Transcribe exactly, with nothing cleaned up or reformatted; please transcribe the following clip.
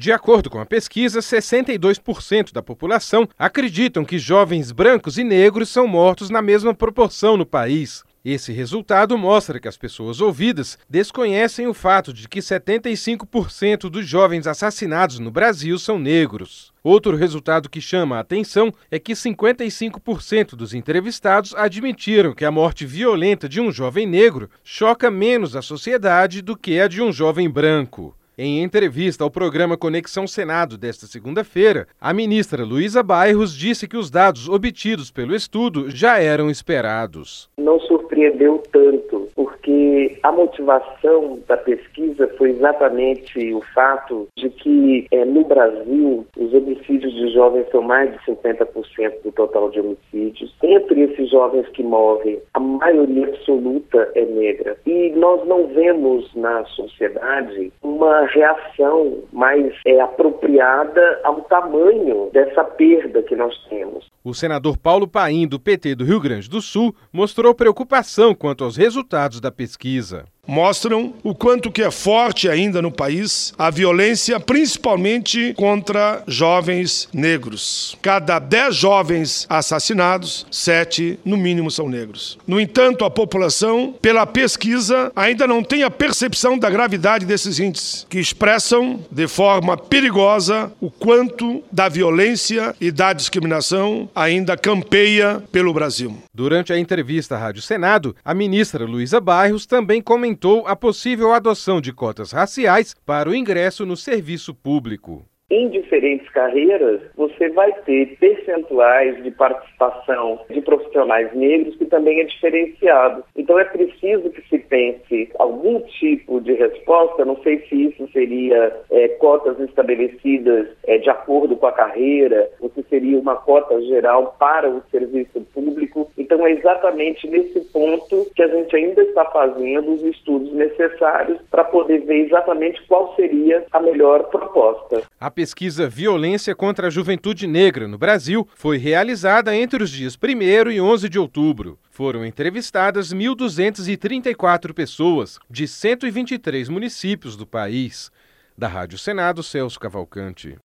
De acordo com a pesquisa, sessenta e dois por cento da população acreditam que jovens brancos e negros são mortos na mesma proporção no país. Esse resultado mostra que as pessoas ouvidas desconhecem o fato de que setenta e cinco por cento dos jovens assassinados no Brasil são negros. Outro resultado que chama a atenção é que cinquenta e cinco por cento dos entrevistados admitiram que a morte violenta de um jovem negro choca menos a sociedade do que a de um jovem branco. Em entrevista ao programa Conexão Senado desta segunda-feira, a ministra Luísa Bairros disse que os dados obtidos pelo estudo já eram esperados. Não surpreendeu tanto, porque a motivação da pesquisa foi exatamente o fato de que é, no Brasil os homicídios de jovens são mais de cinquenta por cento do total de homicídios. Entre esses jovens que morrem, a maioria absoluta é negra. E nós não vemos na sociedade uma reação mais é, apropriada ao tamanho dessa perda que nós temos. O senador Paulo Paim, do P T do Rio Grande do Sul, mostrou preocupação quanto aos resultados da pesquisa. Mostram o quanto que é forte ainda no país a violência, principalmente contra jovens negros. Cada dez jovens assassinados, sete, no mínimo, são negros. No entanto, a população, pela pesquisa, ainda não tem a percepção da gravidade desses índices, que expressam de forma perigosa o quanto da violência e da discriminação ainda campeia pelo Brasil. Durante a entrevista à Rádio Senado, a ministra Luísa Bairros também comentou a possível adoção de cotas raciais para o ingresso no serviço público. Em diferentes carreiras, você vai ter percentuais de participação de profissionais negros que também é diferenciado. Então é preciso que se pense algum tipo de resposta, não sei se isso seria é, cotas estabelecidas é, de acordo com a carreira, ou se seria uma cota geral para o serviço público. Então é exatamente nesse ponto que a gente ainda está fazendo os estudos necessários para poder ver exatamente qual seria a melhor proposta. A pesquisa Violência contra a Juventude Negra no Brasil foi realizada entre os dias primeiro e onze de outubro. Foram entrevistadas mil duzentas e trinta e quatro pessoas de cento e vinte e três municípios do país. Da Rádio Senado, Celso Cavalcante.